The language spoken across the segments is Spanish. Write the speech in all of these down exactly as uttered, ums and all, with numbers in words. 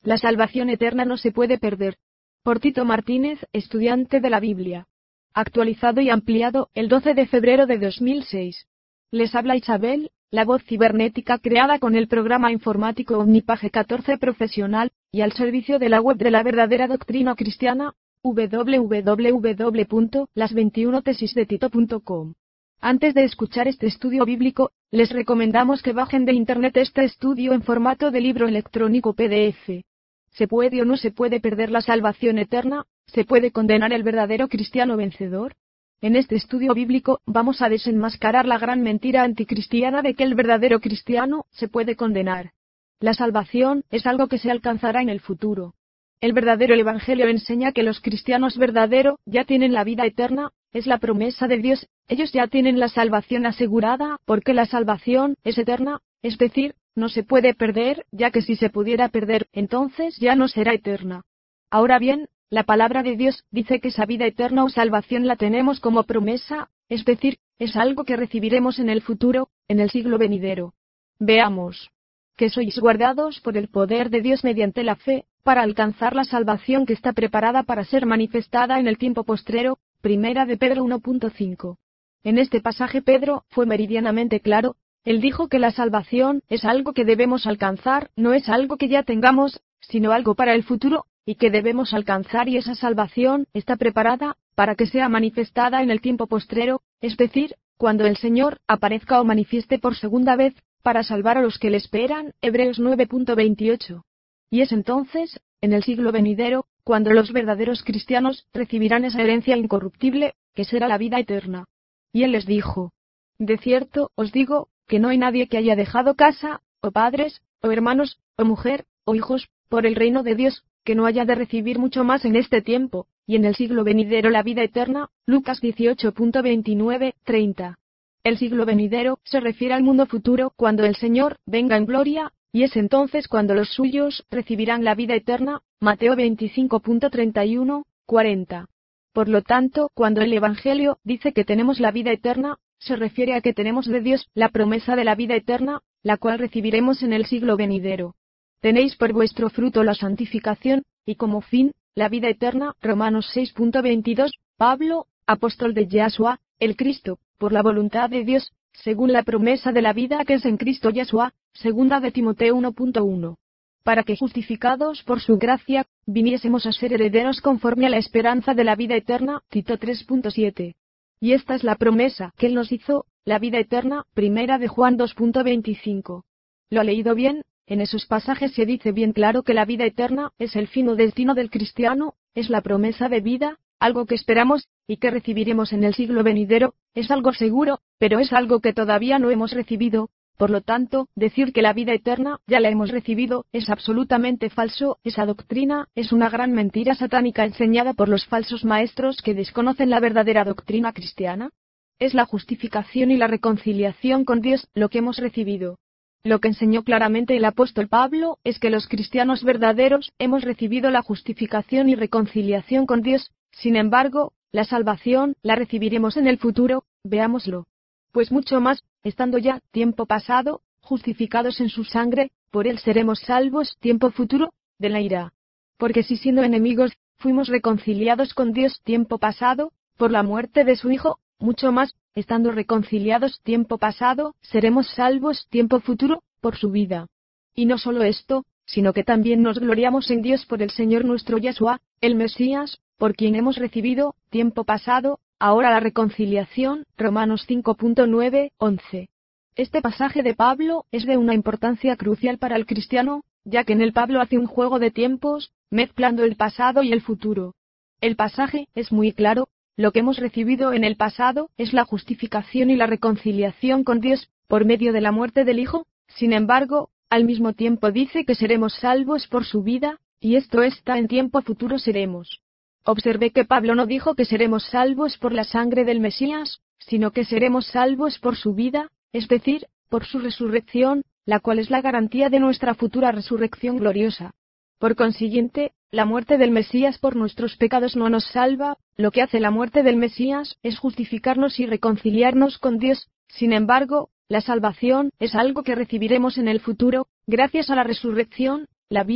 La salvación eterna no se puede perder. Por Tito Martínez, estudiante de la Biblia. Actualizado y ampliado, el doce de febrero de dos mil seis. Les habla Isabel, la voz cibernética creada con el programa informático Omnipage catorce profesional, y al servicio de la web de la verdadera doctrina cristiana, doble u doble u doble u punto las veintiuna tesis de tito punto com. Antes de escuchar este estudio bíblico, les recomendamos que bajen de internet este estudio en formato de libro electrónico P D F. ¿Se puede o no se puede perder la salvación eterna? ¿Se puede condenar el verdadero cristiano vencedor? En este estudio bíblico vamos a desenmascarar la gran mentira anticristiana de que el verdadero cristiano se puede condenar. La salvación es algo que se alcanzará en el futuro. El verdadero evangelio enseña que los cristianos verdaderos ya tienen la vida eterna, es la promesa de Dios, ellos ya tienen la salvación asegurada, porque la salvación es eterna, es decir, no se puede perder, ya que si se pudiera perder, entonces ya no será eterna. Ahora bien, la palabra de Dios dice que esa vida eterna o salvación la tenemos como promesa, es decir, es algo que recibiremos en el futuro, en el siglo venidero. Veamos. Que sois guardados por el poder de Dios mediante la fe, para alcanzar la salvación que está preparada para ser manifestada en el tiempo postrero, primera de Pedro uno punto cinco. En este pasaje Pedro fue meridianamente claro, él dijo que la salvación es algo que debemos alcanzar, no es algo que ya tengamos, sino algo para el futuro, y que debemos alcanzar, y esa salvación está preparada para que sea manifestada en el tiempo postrero, es decir, cuando el Señor aparezca o manifieste por segunda vez, para salvar a los que le esperan, Hebreos nueve punto veintiocho. Y es entonces, en el siglo venidero, cuando los verdaderos cristianos recibirán esa herencia incorruptible, que será la vida eterna. Y él les dijo: de cierto os digo, que no hay nadie que haya dejado casa, o padres, o hermanos, o mujer, o hijos, por el reino de Dios, que no haya de recibir mucho más en este tiempo, y en el siglo venidero la vida eterna, Lucas dieciocho punto veintinueve treinta. El siglo venidero se refiere al mundo futuro, cuando el Señor venga en gloria, y es entonces cuando los suyos recibirán la vida eterna, Mateo veinticinco punto treinta y uno cuarenta. Por lo tanto, cuando el Evangelio dice que tenemos la vida eterna, se refiere a que tenemos de Dios la promesa de la vida eterna, la cual recibiremos en el siglo venidero. Tenéis por vuestro fruto la santificación, y como fin, la vida eterna, Romanos seis punto veintidós, Pablo, apóstol de Yahshua, el Cristo, por la voluntad de Dios, según la promesa de la vida que es en Cristo Yahshua, segunda de Timoteo uno punto uno. Para que justificados por su gracia, viniésemos a ser herederos conforme a la esperanza de la vida eterna, Tito tres punto siete. Y esta es la promesa que Él nos hizo, la vida eterna, primera de Juan dos punto veinticinco. ¿Lo ha leído bien? En esos pasajes se dice bien claro que la vida eterna es el fin o destino del cristiano, es la promesa de vida, algo que esperamos, y que recibiremos en el siglo venidero, es algo seguro, pero es algo que todavía no hemos recibido. Por lo tanto, decir que la vida eterna ya la hemos recibido es absolutamente falso, esa doctrina es una gran mentira satánica enseñada por los falsos maestros que desconocen la verdadera doctrina cristiana. Es la justificación y la reconciliación con Dios lo que hemos recibido. Lo que enseñó claramente el apóstol Pablo es que los cristianos verdaderos hemos recibido la justificación y reconciliación con Dios, sin embargo, la salvación la recibiremos en el futuro, veámoslo. Pues mucho más, estando ya, tiempo pasado, justificados en su sangre, por él seremos salvos, tiempo futuro, de la ira. Porque si siendo enemigos, fuimos reconciliados con Dios, tiempo pasado, por la muerte de su Hijo, mucho más, estando reconciliados, tiempo pasado, seremos salvos, tiempo futuro, por su vida. Y no solo esto, sino que también nos gloriamos en Dios por el Señor nuestro Yahshua, el Mesías, por quien hemos recibido, tiempo pasado, ahora la reconciliación, Romanos cinco punto nueve once. Este pasaje de Pablo es de una importancia crucial para el cristiano, ya que en él Pablo hace un juego de tiempos, mezclando el pasado y el futuro. El pasaje es muy claro, lo que hemos recibido en el pasado es la justificación y la reconciliación con Dios, por medio de la muerte del Hijo, sin embargo, al mismo tiempo dice que seremos salvos por su vida, y esto está en tiempo futuro seremos. Observé que Pablo no dijo que seremos salvos por la sangre del Mesías, sino que seremos salvos por su vida, es decir, por su resurrección, la cual es la garantía de nuestra futura resurrección gloriosa. Por consiguiente, la muerte del Mesías por nuestros pecados no nos salva, lo que hace la muerte del Mesías es justificarnos y reconciliarnos con Dios, sin embargo, la salvación es algo que recibiremos en el futuro, gracias a la resurrección, la vida,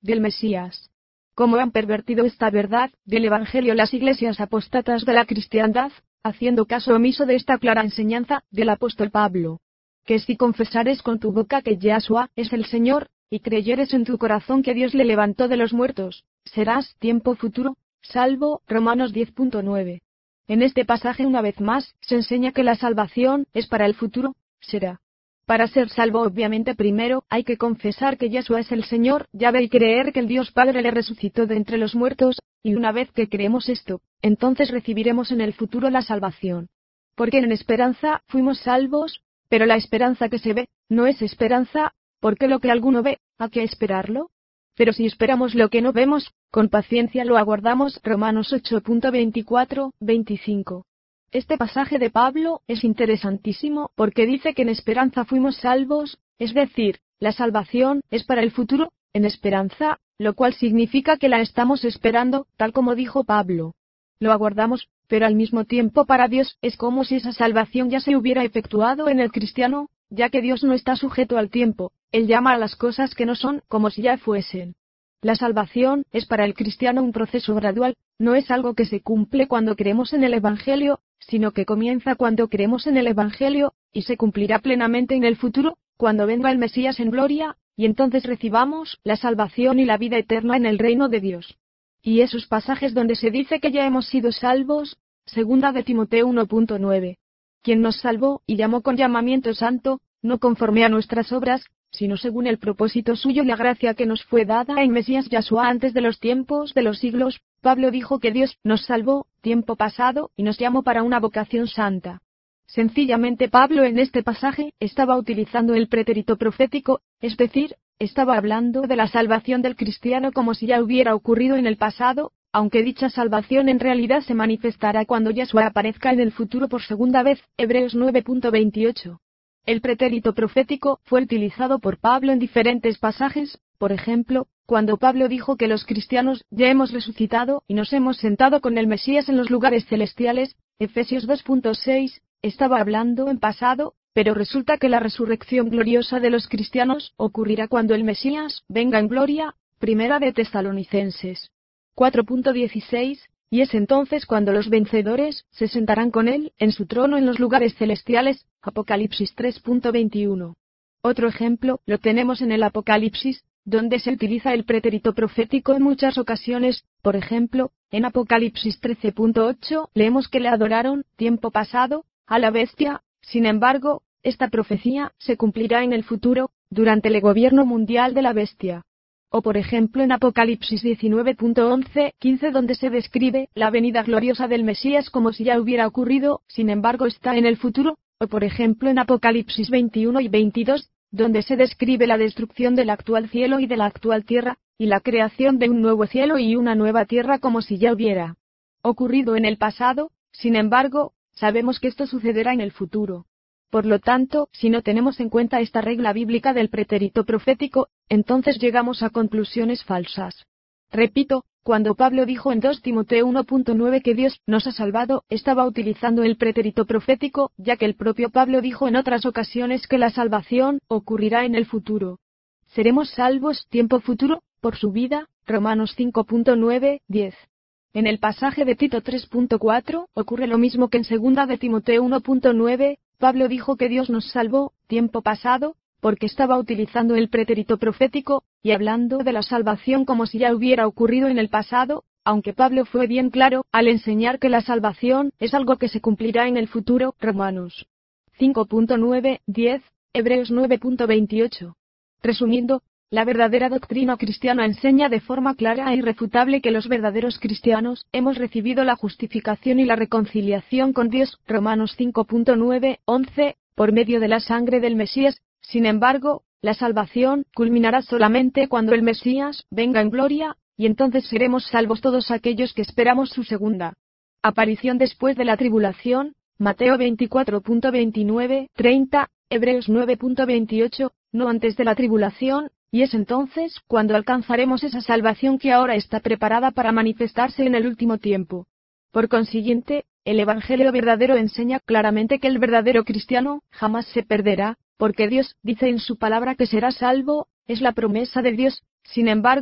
del Mesías. Como han pervertido esta verdad del Evangelio las iglesias apóstatas de la cristiandad, haciendo caso omiso de esta clara enseñanza del apóstol Pablo. Que si confesares con tu boca que Yahshua es el Señor, y creyeres en tu corazón que Dios le levantó de los muertos, serás, tiempo futuro, salvo. Romanos diez punto nueve. En este pasaje una vez más, se enseña que la salvación es para el futuro, será. Para ser salvo obviamente primero, hay que confesar que Yahshua es el Señor, Yahvé, y creer que el Dios Padre le resucitó de entre los muertos, y una vez que creemos esto, entonces recibiremos en el futuro la salvación. Porque en esperanza fuimos salvos, pero la esperanza que se ve, no es esperanza, porque lo que alguno ve, ¿a qué esperarlo? Pero si esperamos lo que no vemos, con paciencia lo aguardamos. Romanos ocho punto veinticuatro, veinticinco. Este pasaje de Pablo es interesantísimo porque dice que en esperanza fuimos salvos, es decir, la salvación es para el futuro, en esperanza, lo cual significa que la estamos esperando, tal como dijo Pablo. Lo aguardamos, pero al mismo tiempo para Dios es como si esa salvación ya se hubiera efectuado en el cristiano, ya que Dios no está sujeto al tiempo, Él llama a las cosas que no son como si ya fuesen. La salvación es para el cristiano un proceso gradual, no es algo que se cumple cuando creemos en el Evangelio, sino que comienza cuando creemos en el Evangelio, y se cumplirá plenamente en el futuro, cuando venga el Mesías en gloria, y entonces recibamos la salvación y la vida eterna en el reino de Dios. Y esos pasajes donde se dice que ya hemos sido salvos, segunda de Timoteo uno punto nueve. Quien nos salvó y llamó con llamamiento santo, no conforme a nuestras obras, sino según el propósito suyo y la gracia que nos fue dada en Mesías Yahshua antes de los tiempos de los siglos. Pablo dijo que Dios nos salvó, tiempo pasado, y nos llamó para una vocación santa. Sencillamente Pablo en este pasaje estaba utilizando el pretérito profético, es decir, estaba hablando de la salvación del cristiano como si ya hubiera ocurrido en el pasado, aunque dicha salvación en realidad se manifestará cuando Yahshua aparezca en el futuro por segunda vez. Hebreos nueve punto veintiocho. El pretérito profético fue utilizado por Pablo en diferentes pasajes, por ejemplo, cuando Pablo dijo que los cristianos ya hemos resucitado y nos hemos sentado con el Mesías en los lugares celestiales, Efesios dos punto seis, estaba hablando en pasado, pero resulta que la resurrección gloriosa de los cristianos ocurrirá cuando el Mesías venga en gloria, primera de Tesalonicenses cuatro punto dieciséis, y es entonces cuando los vencedores se sentarán con él en su trono en los lugares celestiales, Apocalipsis tres punto veintiuno. Otro ejemplo lo tenemos en el Apocalipsis, donde se utiliza el pretérito profético en muchas ocasiones, por ejemplo, en Apocalipsis trece punto ocho leemos que le adoraron, tiempo pasado, a la bestia. Sin embargo, esta profecía se cumplirá en el futuro, durante el gobierno mundial de la bestia. O por ejemplo en Apocalipsis diecinueve punto once quince donde se describe la venida gloriosa del Mesías como si ya hubiera ocurrido, sin embargo está en el futuro. O por ejemplo en Apocalipsis veintiuno y veintidós, donde se describe la destrucción del actual cielo y de la actual tierra, y la creación de un nuevo cielo y una nueva tierra como si ya hubiera ocurrido en el pasado. Sin embargo, sabemos que esto sucederá en el futuro. Por lo tanto, si no tenemos en cuenta esta regla bíblica del pretérito profético, entonces llegamos a conclusiones falsas. Repito, cuando Pablo dijo en dos Timoteo uno punto nueve que Dios nos ha salvado, estaba utilizando el pretérito profético, ya que el propio Pablo dijo en otras ocasiones que la salvación ocurrirá en el futuro. ¿Seremos salvos tiempo futuro, por su vida? Romanos cinco punto nueve, diez. En el pasaje de Tito tres punto cuatro, ocurre lo mismo que en segunda de Timoteo uno punto nueve, Pablo dijo que Dios nos salvó, tiempo pasado, porque estaba utilizando el pretérito profético, y hablando de la salvación como si ya hubiera ocurrido en el pasado, aunque Pablo fue bien claro al enseñar que la salvación es algo que se cumplirá en el futuro. Romanos cinco punto nueve, diez, Hebreos nueve punto veintiocho. Resumiendo, la verdadera doctrina cristiana enseña de forma clara e irrefutable que los verdaderos cristianos hemos recibido la justificación y la reconciliación con Dios, Romanos cinco punto nueve, once, por medio de la sangre del Mesías. Sin embargo, la salvación culminará solamente cuando el Mesías venga en gloria, y entonces seremos salvos todos aquellos que esperamos su segunda aparición después de la tribulación, Mateo veinticuatro punto veintinueve, treinta, Hebreos nueve punto veintiocho, no antes de la tribulación. Y es entonces cuando alcanzaremos esa salvación que ahora está preparada para manifestarse en el último tiempo. Por consiguiente, el Evangelio verdadero enseña claramente que el verdadero cristiano jamás se perderá, porque Dios dice en su palabra que será salvo, es la promesa de Dios. Sin embargo,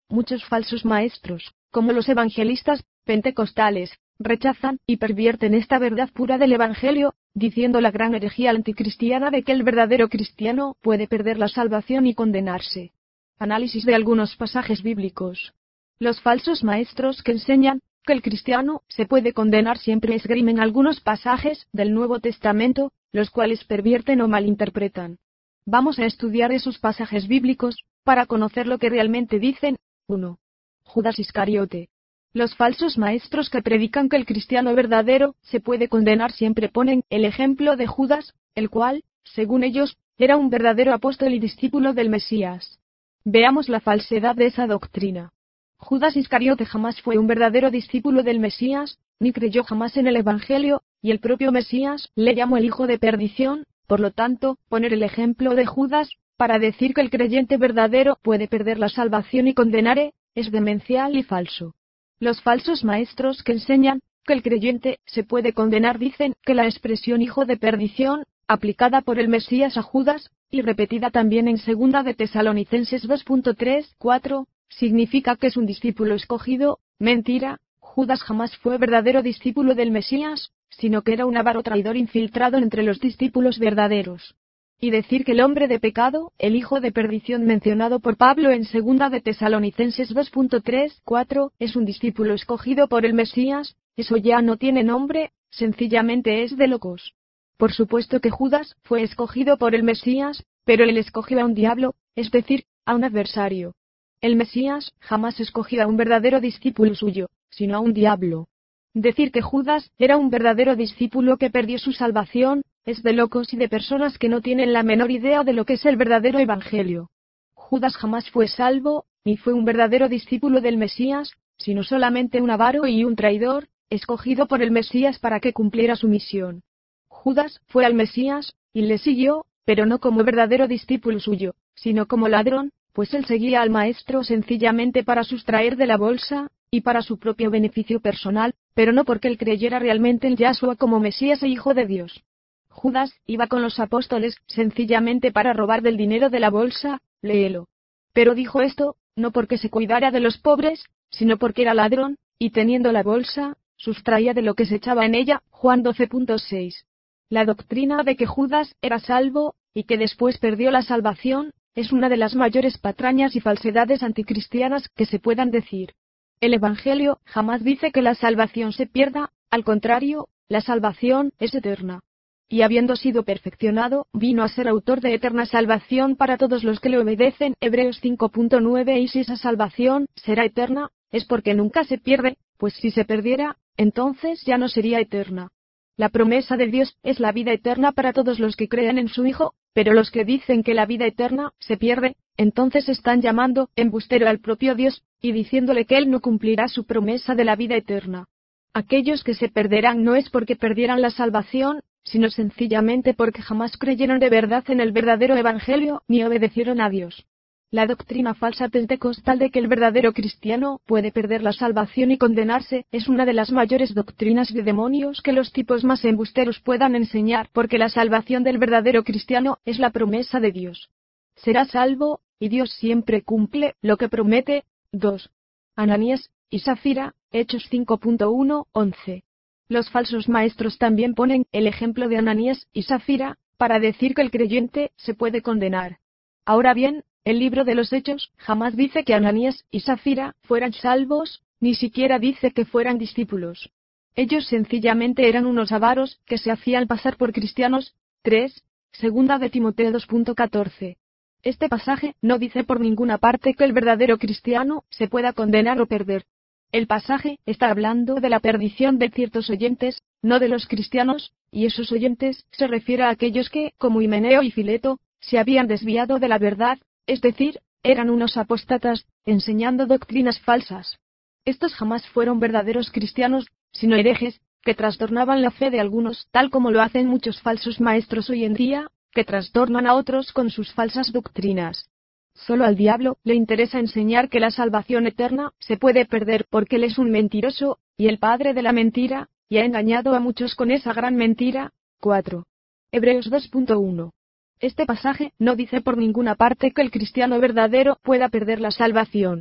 muchos falsos maestros, como los evangelistas pentecostales, rechazan y pervierten esta verdad pura del Evangelio, diciendo la gran herejía anticristiana de que el verdadero cristiano puede perder la salvación y condenarse. Análisis de algunos pasajes bíblicos. Los falsos maestros que enseñan que el cristiano se puede condenar siempre esgrimen algunos pasajes del Nuevo Testamento, los cuales pervierten o malinterpretan. Vamos a estudiar esos pasajes bíblicos, para conocer lo que realmente dicen. uno. Judas Iscariote. Los falsos maestros que predican que el cristiano verdadero se puede condenar siempre ponen el ejemplo de Judas, el cual, según ellos, era un verdadero apóstol y discípulo del Mesías. Veamos la falsedad de esa doctrina. Judas Iscariote jamás fue un verdadero discípulo del Mesías, ni creyó jamás en el Evangelio, y el propio Mesías le llamó el hijo de perdición. Por lo tanto, poner el ejemplo de Judas, para decir que el creyente verdadero puede perder la salvación y condenare, es demencial y falso. Los falsos maestros que enseñan que el creyente se puede condenar dicen que la expresión hijo de perdición, aplicada por el Mesías a Judas, y repetida también en segunda de Tesalonicenses dos tres, cuatro, significa que es un discípulo escogido. Mentira, Judas jamás fue verdadero discípulo del Mesías, sino que era un avaro traidor infiltrado entre los discípulos verdaderos. Y decir que el hombre de pecado, el hijo de perdición mencionado por Pablo en segunda de Tesalonicenses dos tres, cuatro, es un discípulo escogido por el Mesías, eso ya no tiene nombre, sencillamente es de locos. Por supuesto que Judas fue escogido por el Mesías, pero él escogió a un diablo, es decir, a un adversario. El Mesías jamás escogió a un verdadero discípulo suyo, sino a un diablo. Decir que Judas era un verdadero discípulo que perdió su salvación, es de locos y de personas que no tienen la menor idea de lo que es el verdadero Evangelio. Judas jamás fue salvo, ni fue un verdadero discípulo del Mesías, sino solamente un avaro y un traidor, escogido por el Mesías para que cumpliera su misión. Judas fue al Mesías, y le siguió, pero no como verdadero discípulo suyo, sino como ladrón, pues él seguía al Maestro sencillamente para sustraer de la bolsa, y para su propio beneficio personal, pero no porque él creyera realmente en Yahshua como Mesías e Hijo de Dios. Judas iba con los apóstoles sencillamente para robar del dinero de la bolsa, léelo. Pero dijo esto, no porque se cuidara de los pobres, sino porque era ladrón, y teniendo la bolsa, sustraía de lo que se echaba en ella, Juan doce seis. La doctrina de que Judas era salvo, y que después perdió la salvación, es una de las mayores patrañas y falsedades anticristianas que se puedan decir. El Evangelio jamás dice que la salvación se pierda, al contrario, la salvación es eterna. Y habiendo sido perfeccionado, vino a ser autor de eterna salvación para todos los que le obedecen. Hebreos cinco nueve. Y si esa salvación será eterna, es porque nunca se pierde, pues si se perdiera, entonces ya no sería eterna. La promesa de Dios es la vida eterna para todos los que crean en su Hijo, pero los que dicen que la vida eterna se pierde, entonces están llamando embustero al propio Dios, y diciéndole que Él no cumplirá su promesa de la vida eterna. Aquellos que se perderán no es porque perdieran la salvación, sino sencillamente porque jamás creyeron de verdad en el verdadero Evangelio, ni obedecieron a Dios. La doctrina falsa pentecostal de que el verdadero cristiano puede perder la salvación y condenarse es una de las mayores doctrinas de demonios que los tipos más embusteros puedan enseñar, porque la salvación del verdadero cristiano es la promesa de Dios. Será salvo, y Dios siempre cumple lo que promete. dos. Ananías y Zafira, Hechos cinco uno, once. Los falsos maestros también ponen el ejemplo de Ananías y Zafira, para decir que el creyente se puede condenar. Ahora bien, el libro de los Hechos jamás dice que Ananías y Zafira fueran salvos, ni siquiera dice que fueran discípulos. Ellos sencillamente eran unos avaros que se hacían pasar por cristianos. tres. Segunda de Timoteo dos catorce. Este pasaje no dice por ninguna parte que el verdadero cristiano se pueda condenar o perder. El pasaje está hablando de la perdición de ciertos oyentes, no de los cristianos, y esos oyentes se refiere a aquellos que, como Himeneo y Fileto, se habían desviado de la verdad, es decir, eran unos apóstatas, enseñando doctrinas falsas. Estos jamás fueron verdaderos cristianos, sino herejes, que trastornaban la fe de algunos, tal como lo hacen muchos falsos maestros hoy en día, que trastornan a otros con sus falsas doctrinas. Solo al diablo le interesa enseñar que la salvación eterna se puede perder porque él es un mentiroso, y el padre de la mentira, y ha engañado a muchos con esa gran mentira. cuatro. Hebreos dos uno. Este pasaje no dice por ninguna parte que el cristiano verdadero pueda perder la salvación.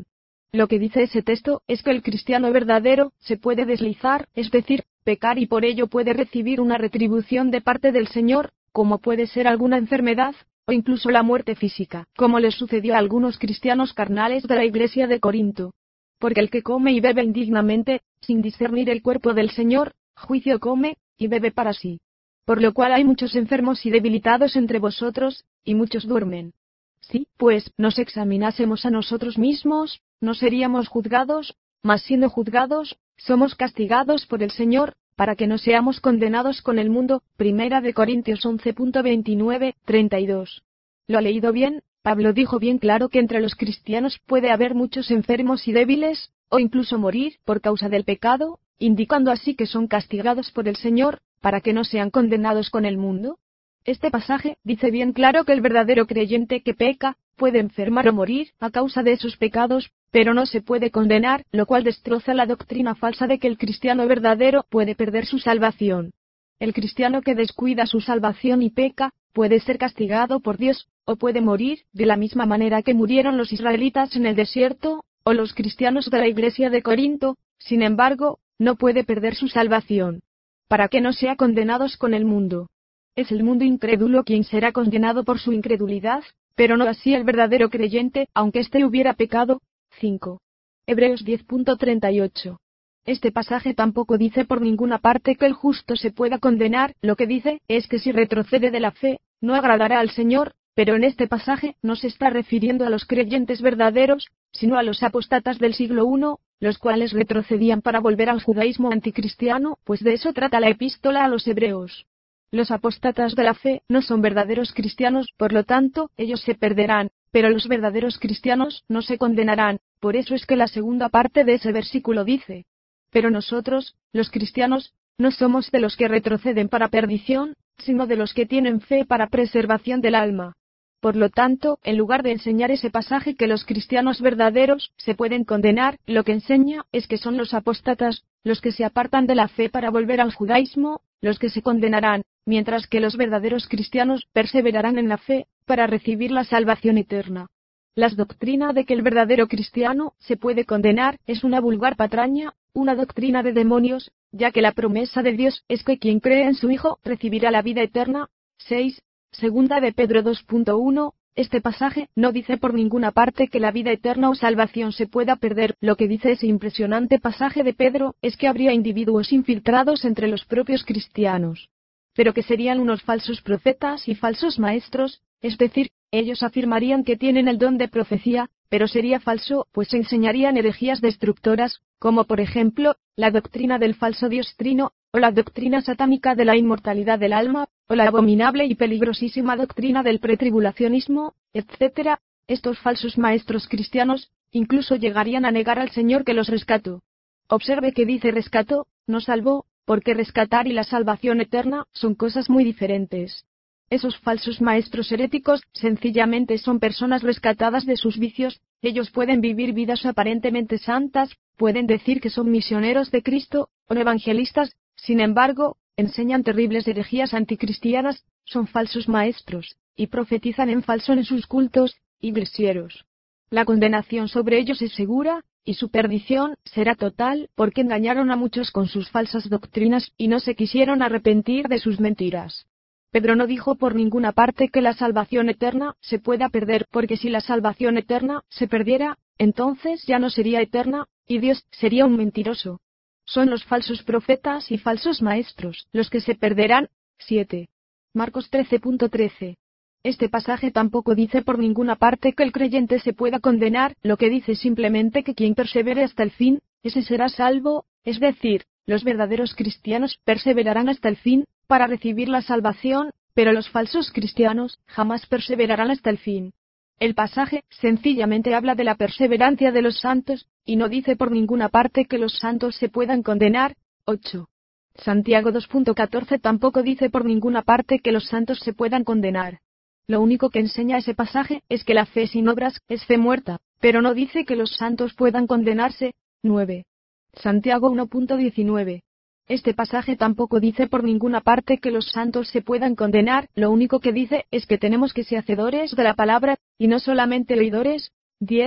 Lo que dice ese texto es que el cristiano verdadero se puede deslizar, es decir, pecar, y por ello puede recibir una retribución de parte del Señor, como puede ser alguna enfermedad, o incluso la muerte física, como le sucedió a algunos cristianos carnales de la iglesia de Corinto. Porque el que come y bebe indignamente, sin discernir el cuerpo del Señor, juicio come y bebe para sí. Por lo cual hay muchos enfermos y debilitados entre vosotros, y muchos duermen. Si, pues, nos examinásemos a nosotros mismos, no seríamos juzgados, mas siendo juzgados, somos castigados por el Señor, para que no seamos condenados con el mundo. Primera de Corintios once, veintinueve, treinta y dos. ¿Lo ha leído bien? Pablo dijo bien claro que entre los cristianos puede haber muchos enfermos y débiles, o incluso morir por causa del pecado, indicando así que son castigados por el Señor, para que no sean condenados con el mundo. Este pasaje dice bien claro que el verdadero creyente que peca, puede enfermar o morir a causa de sus pecados, pero no se puede condenar, lo cual destroza la doctrina falsa de que el cristiano verdadero puede perder su salvación. El cristiano que descuida su salvación y peca, puede ser castigado por Dios, o puede morir, de la misma manera que murieron los israelitas en el desierto, o los cristianos de la iglesia de Corinto. Sin embargo, no puede perder su salvación, para que no sea condenados con el mundo. Es el mundo incrédulo quien será condenado por su incredulidad, pero no así el verdadero creyente, aunque éste hubiera pecado. cinco. Hebreos diez, treinta y ocho. Este pasaje tampoco dice por ninguna parte que el justo se pueda condenar, lo que dice es que si retrocede de la fe, no agradará al Señor, pero en este pasaje no se está refiriendo a los creyentes verdaderos, sino a los apóstatas del siglo primero, los cuales retrocedían para volver al judaísmo anticristiano, pues de eso trata la epístola a los hebreos. Los apóstatas de la fe no son verdaderos cristianos, por lo tanto, ellos se perderán, pero los verdaderos cristianos no se condenarán. Por eso es que la segunda parte de ese versículo dice: pero nosotros, los cristianos, no somos de los que retroceden para perdición, sino de los que tienen fe para preservación del alma. Por lo tanto, en lugar de enseñar ese pasaje que los cristianos verdaderos se pueden condenar, lo que enseña es que son los apóstatas, los que se apartan de la fe para volver al judaísmo, los que se condenarán, mientras que los verdaderos cristianos perseverarán en la fe, para recibir la salvación eterna. La doctrina de que el verdadero cristiano se puede condenar es una vulgar patraña, una doctrina de demonios, ya que la promesa de Dios es que quien cree en su Hijo recibirá la vida eterna. seis. Segunda de Pedro dos punto uno. Este pasaje no dice por ninguna parte que la vida eterna o salvación se pueda perder. Lo que dice ese impresionante pasaje de Pedro es que habría individuos infiltrados entre los propios cristianos, pero que serían unos falsos profetas y falsos maestros, es decir, ellos afirmarían que tienen el don de profecía, pero sería falso, pues enseñarían herejías destructoras, como por ejemplo, la doctrina del falso Dios trino, o la doctrina satánica de la inmortalidad del alma, o la abominable y peligrosísima doctrina del pretribulacionismo, etcétera. Estos falsos maestros cristianos, incluso llegarían a negar al Señor que los rescató. Observe que dice rescató, no salvó, porque rescatar y la salvación eterna son cosas muy diferentes. Esos falsos maestros heréticos sencillamente son personas rescatadas de sus vicios. Ellos pueden vivir vidas aparentemente santas, pueden decir que son misioneros de Cristo, o evangelistas, sin embargo, enseñan terribles herejías anticristianas, son falsos maestros, y profetizan en falso en sus cultos iglesieros. La condenación sobre ellos es segura, y su perdición será total, porque engañaron a muchos con sus falsas doctrinas y no se quisieron arrepentir de sus mentiras. Pedro no dijo por ninguna parte que la salvación eterna se pueda perder, porque si la salvación eterna se perdiera, entonces ya no sería eterna, y Dios sería un mentiroso. Son los falsos profetas y falsos maestros los que se perderán. siete. Marcos trece punto trece. Este pasaje tampoco dice por ninguna parte que el creyente se pueda condenar, lo que dice simplemente que quien persevere hasta el fin, ese será salvo, es decir, los verdaderos cristianos perseverarán hasta el fin, para recibir la salvación, pero los falsos cristianos jamás perseverarán hasta el fin. El pasaje sencillamente habla de la perseverancia de los santos, y no dice por ninguna parte que los santos se puedan condenar. ocho. Santiago dos punto catorce tampoco dice por ninguna parte que los santos se puedan condenar. Lo único que enseña ese pasaje es que la fe sin obras es fe muerta, pero no dice que los santos puedan condenarse. nueve. Santiago uno punto diecinueve. Este pasaje tampoco dice por ninguna parte que los santos se puedan condenar, lo único que dice es que tenemos que ser hacedores de la palabra, y no solamente oidores. diez.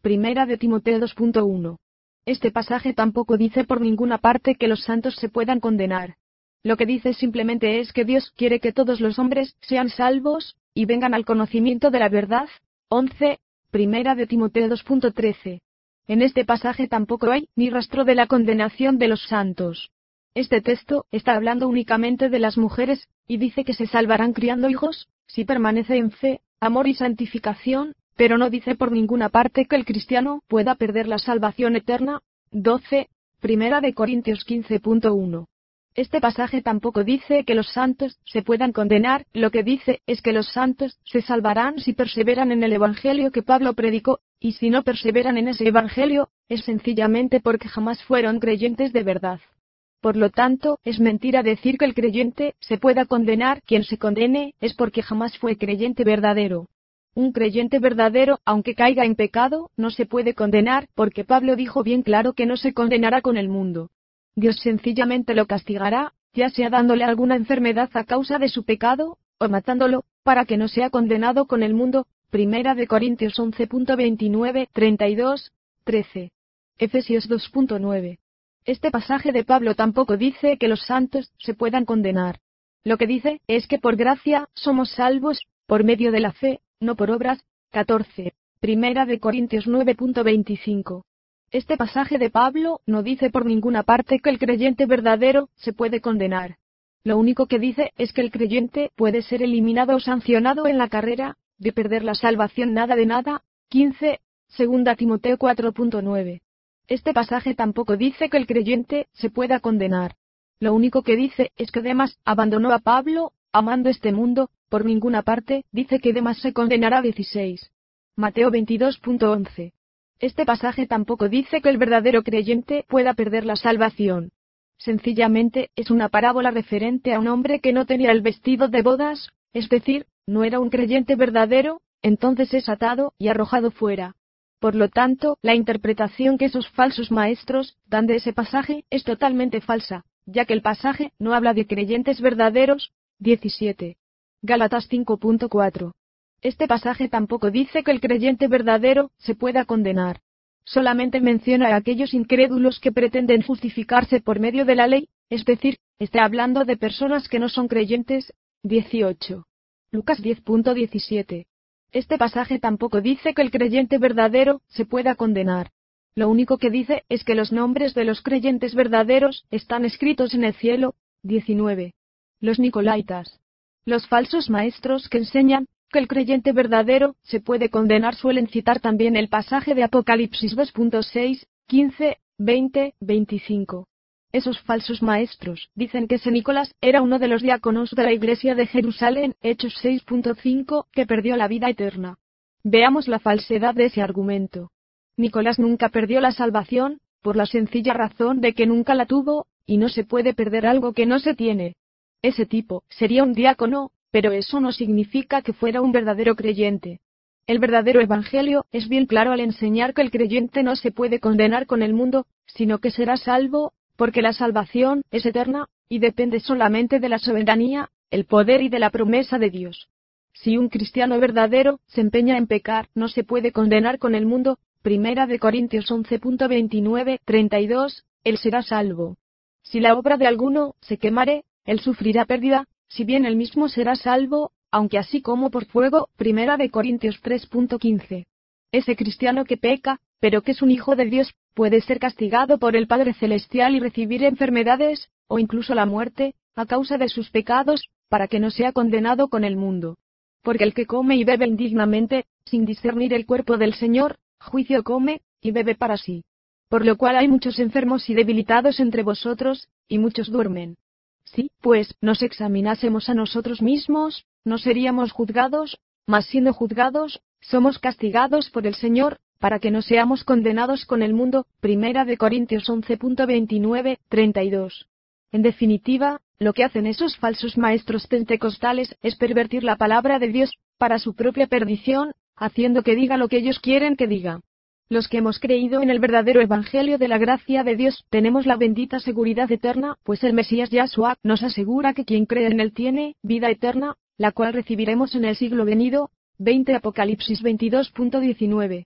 Primera de Timoteo dos punto uno. Este pasaje tampoco dice por ninguna parte que los santos se puedan condenar. Lo que dice simplemente es que Dios quiere que todos los hombres sean salvos, y vengan al conocimiento de la verdad. once. Primera de Timoteo dos punto trece. En este pasaje tampoco hay ni rastro de la condenación de los santos. Este texto está hablando únicamente de las mujeres, y dice que se salvarán criando hijos, si permanece en fe, amor y santificación, pero no dice por ninguna parte que el cristiano pueda perder la salvación eterna. doce. Primera de Corintios quince punto uno. Este pasaje tampoco dice que los santos se puedan condenar, lo que dice es que los santos se salvarán si perseveran en el evangelio que Pablo predicó, y si no perseveran en ese evangelio, es sencillamente porque jamás fueron creyentes de verdad. Por lo tanto, es mentira decir que el creyente se pueda condenar. Quien se condene es porque jamás fue creyente verdadero. Un creyente verdadero, aunque caiga en pecado, no se puede condenar, porque Pablo dijo bien claro que no se condenará con el mundo. Dios sencillamente lo castigará, ya sea dándole alguna enfermedad a causa de su pecado, o matándolo, para que no sea condenado con el mundo. Primera de Corintios once punto veintinueve, treinta y dos, trece. Efesios dos punto nueve. Este pasaje de Pablo tampoco dice que los santos se puedan condenar. Lo que dice es que por gracia somos salvos, por medio de la fe, no por obras. catorce. Primera de Corintios nueve punto veinticinco. Este pasaje de Pablo no dice por ninguna parte que el creyente verdadero se puede condenar. Lo único que dice es que el creyente puede ser eliminado o sancionado en la carrera de perder la salvación. Nada de nada. quince. Segunda Timoteo cuatro punto nueve. Este pasaje tampoco dice que el creyente se pueda condenar. Lo único que dice es que Demas abandonó a Pablo, amando este mundo. Por ninguna parte dice que Demas se condenará. dieciséis. Mateo veintidós punto once. Este pasaje tampoco dice que el verdadero creyente pueda perder la salvación. Sencillamente es una parábola referente a un hombre que no tenía el vestido de bodas, es decir, no era un creyente verdadero, entonces es atado y arrojado fuera. Por lo tanto, la interpretación que esos falsos maestros dan de ese pasaje es totalmente falsa, ya que el pasaje no habla de creyentes verdaderos. diecisiete. Gálatas cinco punto cuatro. Este pasaje tampoco dice que el creyente verdadero se pueda condenar. Solamente menciona a aquellos incrédulos que pretenden justificarse por medio de la ley, es decir, está hablando de personas que no son creyentes. dieciocho. Lucas diez punto diecisiete. Este pasaje tampoco dice que el creyente verdadero se pueda condenar. Lo único que dice es que los nombres de los creyentes verdaderos están escritos en el cielo. diecinueve. Los nicolaitas. Los falsos maestros que enseñan que el creyente verdadero se puede condenar suelen citar también el pasaje de Apocalipsis dos punto seis, quince, veinte, veinticinco. Esos falsos maestros dicen que San Nicolás era uno de los diáconos de la iglesia de Jerusalén, Hechos seis punto cinco, que perdió la vida eterna. Veamos la falsedad de ese argumento. Nicolás nunca perdió la salvación, por la sencilla razón de que nunca la tuvo, y no se puede perder algo que no se tiene. Ese tipo sería un diácono, pero eso no significa que fuera un verdadero creyente. El verdadero evangelio es bien claro al enseñar que el creyente no se puede condenar con el mundo, sino que será salvo, porque la salvación es eterna, y depende solamente de la soberanía, el poder y de la promesa de Dios. Si un cristiano verdadero se empeña en pecar, no se puede condenar con el mundo. Primera de Corintios once punto veintinueve, treinta y dos, él será salvo. Si la obra de alguno se quemare, él sufrirá pérdida, si bien él mismo será salvo, aunque así como por fuego. Primera de Corintios tres punto quince. Ese cristiano que peca, pero que es un hijo de Dios, puede ser castigado por el Padre Celestial y recibir enfermedades, o incluso la muerte, a causa de sus pecados, para que no sea condenado con el mundo. Porque el que come y bebe indignamente, sin discernir el cuerpo del Señor, juicio come, y bebe para sí. Por lo cual hay muchos enfermos y debilitados entre vosotros, y muchos duermen. Si, pues, nos examinásemos a nosotros mismos, no seríamos juzgados, mas siendo juzgados, somos castigados por el Señor, para que no seamos condenados con el mundo. Primera de Corintios once punto veintinueve, treinta y dos. En definitiva, lo que hacen esos falsos maestros pentecostales es pervertir la palabra de Dios, para su propia perdición, haciendo que diga lo que ellos quieren que diga. Los que hemos creído en el verdadero evangelio de la gracia de Dios, tenemos la bendita seguridad eterna, pues el Mesías Yahshua nos asegura que quien cree en él tiene vida eterna, la cual recibiremos en el siglo venido. veinte Apocalipsis veintidós punto diecinueve.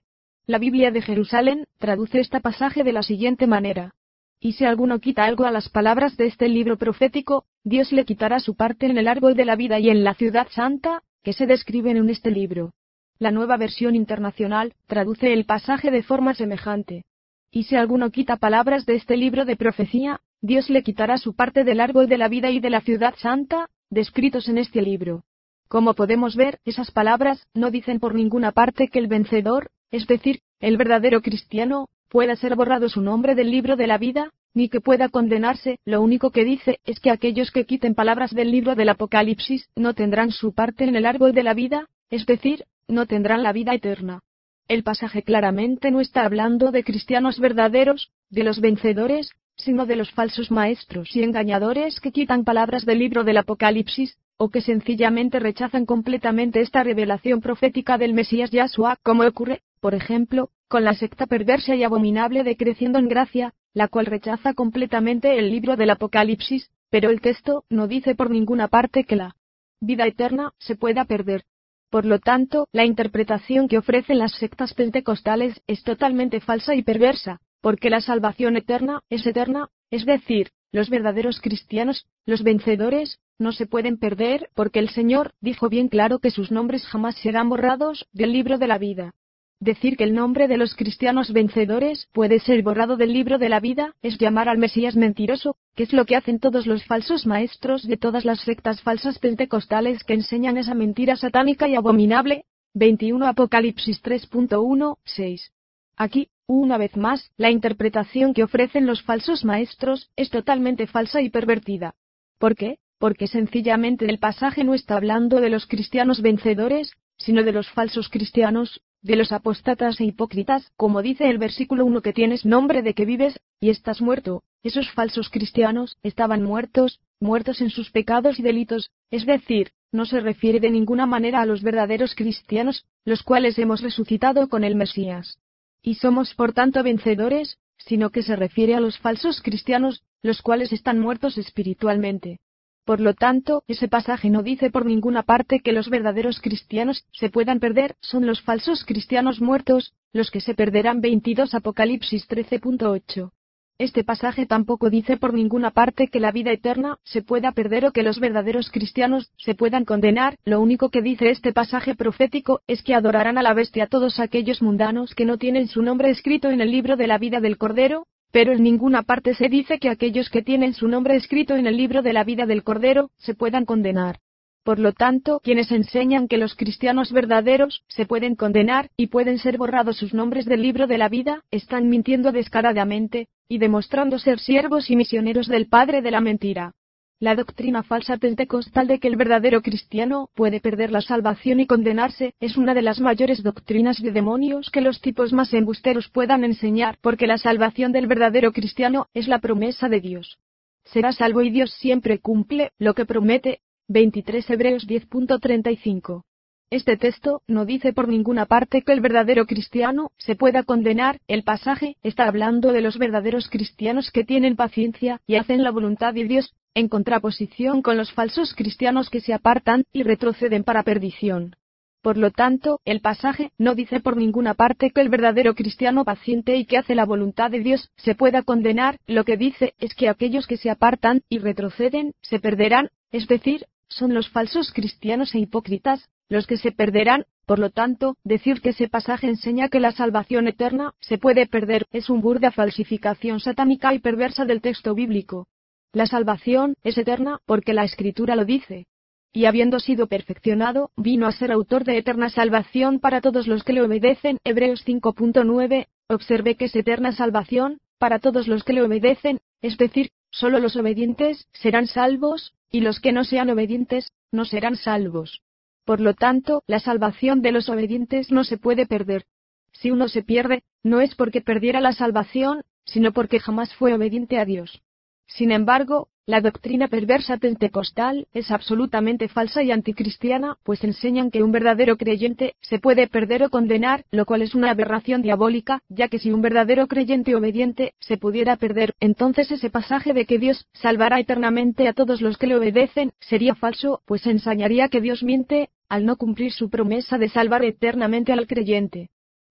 La Biblia de Jerusalén traduce este pasaje de la siguiente manera: y si alguno quita algo a las palabras de este libro profético, Dios le quitará su parte en el árbol de la vida y en la ciudad santa, que se describen en este libro. La Nueva Versión Internacional traduce el pasaje de forma semejante: y si alguno quita palabras de este libro de profecía, Dios le quitará su parte del árbol de la vida y de la ciudad santa, descritos en este libro. Como podemos ver, esas palabras no dicen por ninguna parte que el vencedor, es decir, el verdadero cristiano, pueda ser borrado su nombre del libro de la vida, ni que pueda condenarse. Lo único que dice es que aquellos que quiten palabras del libro del Apocalipsis no tendrán su parte en el árbol de la vida, es decir, no tendrán la vida eterna. El pasaje claramente no está hablando de cristianos verdaderos, de los vencedores, sino de los falsos maestros y engañadores que quitan palabras del libro del Apocalipsis, o que sencillamente rechazan completamente esta revelación profética del Mesías Yahshua, como ocurre, por ejemplo, con la secta perversa y abominable de Creciendo en Gracia, la cual rechaza completamente el libro del Apocalipsis, pero el texto no dice por ninguna parte que la vida eterna se pueda perder. Por lo tanto, la interpretación que ofrecen las sectas pentecostales es totalmente falsa y perversa, porque la salvación eterna es eterna, es decir, los verdaderos cristianos, los vencedores, no se pueden perder, porque el Señor dijo bien claro que sus nombres jamás serán borrados del libro de la vida. Decir que el nombre de los cristianos vencedores puede ser borrado del libro de la vida es llamar al Mesías mentiroso, que es lo que hacen todos los falsos maestros de todas las sectas falsas pentecostales que enseñan esa mentira satánica y abominable. veintiuno Apocalipsis tres punto uno, seis. Aquí, una vez más, la interpretación que ofrecen los falsos maestros es totalmente falsa y pervertida. ¿Por qué? Porque sencillamente el pasaje no está hablando de los cristianos vencedores, sino de los falsos cristianos, de los apóstatas e hipócritas, como dice el versículo uno, que tienes nombre de que vives, y estás muerto. Esos falsos cristianos estaban muertos, muertos en sus pecados y delitos, es decir, no se refiere de ninguna manera a los verdaderos cristianos, los cuales hemos resucitado con el Mesías. Y somos por tanto vencedores, sino que se refiere a los falsos cristianos, los cuales están muertos espiritualmente. Por lo tanto, ese pasaje no dice por ninguna parte que los verdaderos cristianos se puedan perder, son los falsos cristianos muertos, los que se perderán. veintidós Apocalipsis trece punto ocho. Este pasaje tampoco dice por ninguna parte que la vida eterna se pueda perder o que los verdaderos cristianos se puedan condenar. Lo único que dice este pasaje profético es que adorarán a la bestia todos aquellos mundanos que no tienen su nombre escrito en el libro de la vida del Cordero, pero en ninguna parte se dice que aquellos que tienen su nombre escrito en el libro de la vida del Cordero se puedan condenar. Por lo tanto, quienes enseñan que los cristianos verdaderos se pueden condenar y pueden ser borrados sus nombres del libro de la vida, están mintiendo descaradamente, y demostrando ser siervos y misioneros del padre de la mentira. La doctrina falsa pentecostal de que el verdadero cristiano puede perder la salvación y condenarse es una de las mayores doctrinas de demonios que los tipos más embusteros puedan enseñar, porque la salvación del verdadero cristiano es la promesa de Dios. Será salvo y Dios siempre cumple lo que promete. veintitrés Hebreos diez punto treinta y cinco. Este texto no dice por ninguna parte que el verdadero cristiano se pueda condenar. El pasaje está hablando de los verdaderos cristianos que tienen paciencia y hacen la voluntad de Dios, en contraposición con los falsos cristianos que se apartan y retroceden para perdición. Por lo tanto, el pasaje no dice por ninguna parte que el verdadero cristiano paciente y que hace la voluntad de Dios se pueda condenar. Lo que dice es que aquellos que se apartan y retroceden se perderán, es decir, son los falsos cristianos e hipócritas los que se perderán. Por lo tanto, decir que ese pasaje enseña que la salvación eterna se puede perder es una burda falsificación satánica y perversa del texto bíblico. La salvación es eterna porque la Escritura lo dice. Y habiendo sido perfeccionado, vino a ser autor de eterna salvación para todos los que le obedecen. Hebreos cinco punto nueve. Observe que es eterna salvación para todos los que le obedecen, es decir, solo los obedientes serán salvos, y los que no sean obedientes no serán salvos. Por lo tanto, la salvación de los obedientes no se puede perder. Si uno se pierde, no es porque perdiera la salvación, sino porque jamás fue obediente a Dios. Sin embargo, la doctrina perversa pentecostal es absolutamente falsa y anticristiana, pues enseñan que un verdadero creyente se puede perder o condenar, lo cual es una aberración diabólica, ya que si un verdadero creyente obediente se pudiera perder, entonces ese pasaje de que Dios salvará eternamente a todos los que le obedecen sería falso, pues enseñaría que Dios miente al no cumplir su promesa de salvar eternamente al creyente.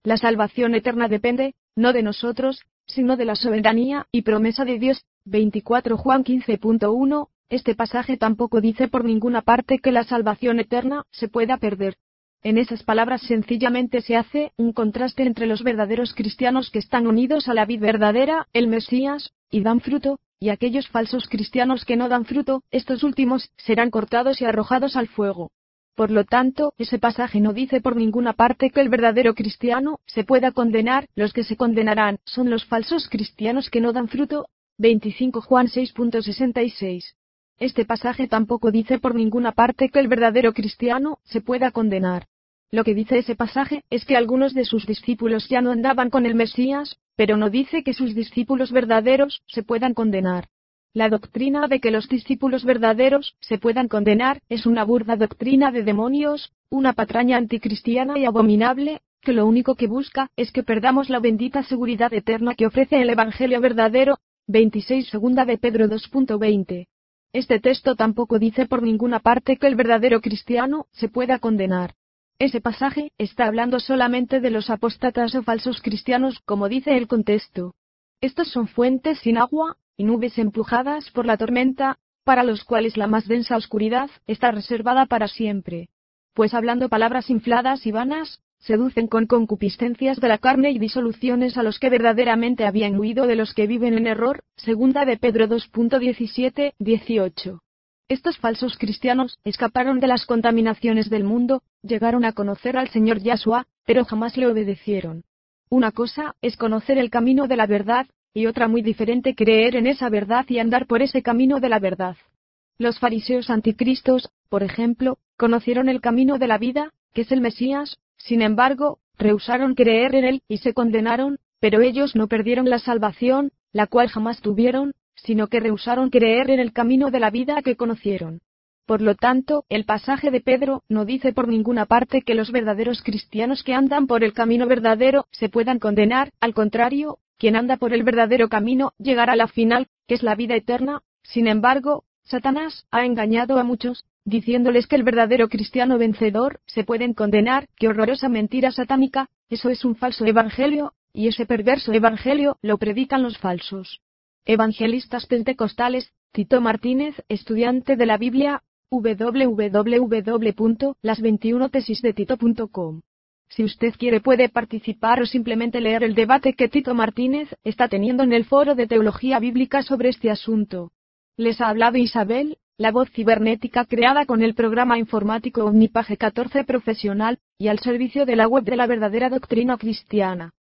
La salvación eterna depende, no de nosotros, sino de la soberanía y promesa de Dios. veinticuatro Juan quince punto uno. Este pasaje tampoco dice por ninguna parte que la salvación eterna se pueda perder. En esas palabras sencillamente se hace un contraste entre los verdaderos cristianos que están unidos a la vid verdadera, el Mesías, y dan fruto, y aquellos falsos cristianos que no dan fruto, estos últimos serán cortados y arrojados al fuego. Por lo tanto, ese pasaje no dice por ninguna parte que el verdadero cristiano se pueda condenar, los que se condenarán son los falsos cristianos que no dan fruto. veinticinco Juan seis punto sesenta y seis. Este pasaje tampoco dice por ninguna parte que el verdadero cristiano se pueda condenar. Lo que dice ese pasaje es que algunos de sus discípulos ya no andaban con el Mesías, pero no dice que sus discípulos verdaderos se puedan condenar. La doctrina de que los discípulos verdaderos se puedan condenar es una burda doctrina de demonios, una patraña anticristiana y abominable, que lo único que busca es que perdamos la bendita seguridad eterna que ofrece el Evangelio verdadero. veintiséis Segunda de Pedro dos punto veinte. Este texto tampoco dice por ninguna parte que el verdadero cristiano se pueda condenar. Ese pasaje está hablando solamente de los apóstatas o falsos cristianos, como dice el contexto. Estos son fuentes sin agua y nubes empujadas por la tormenta, para los cuales la más densa oscuridad está reservada para siempre. Pues hablando palabras infladas y vanas, seducen con concupiscencias de la carne y disoluciones a los que verdaderamente habían huido de los que viven en error. Segunda de Pedro dos punto diecisiete dieciocho. Estos falsos cristianos escaparon de las contaminaciones del mundo, llegaron a conocer al Señor Yahshua, pero jamás le obedecieron. Una cosa es conocer el camino de la verdad, y otra muy diferente creer en esa verdad y andar por ese camino de la verdad. Los fariseos anticristos, por ejemplo, conocieron el camino de la vida, que es el Mesías, sin embargo, rehusaron creer en él y se condenaron, pero ellos no perdieron la salvación, la cual jamás tuvieron, sino que rehusaron creer en el camino de la vida que conocieron. Por lo tanto, el pasaje de Pedro no dice por ninguna parte que los verdaderos cristianos que andan por el camino verdadero se puedan condenar, al contrario, quien anda por el verdadero camino llegará a la final, que es la vida eterna. Sin embargo, Satanás ha engañado a muchos, diciéndoles que el verdadero cristiano vencedor se pueden condenar. ¡Qué horrorosa mentira satánica! Eso es un falso evangelio, y ese perverso evangelio lo predican los falsos evangelistas pentecostales. Tito Martínez, estudiante de la Biblia, w w w punto las veintiuna tesis de tito punto com. Si usted quiere puede participar o simplemente leer el debate que Tito Martínez está teniendo en el foro de teología bíblica sobre este asunto. Les ha hablado Isabel, la voz cibernética creada con el programa informático Omnipage catorce profesional, y al servicio de la web de la verdadera doctrina cristiana.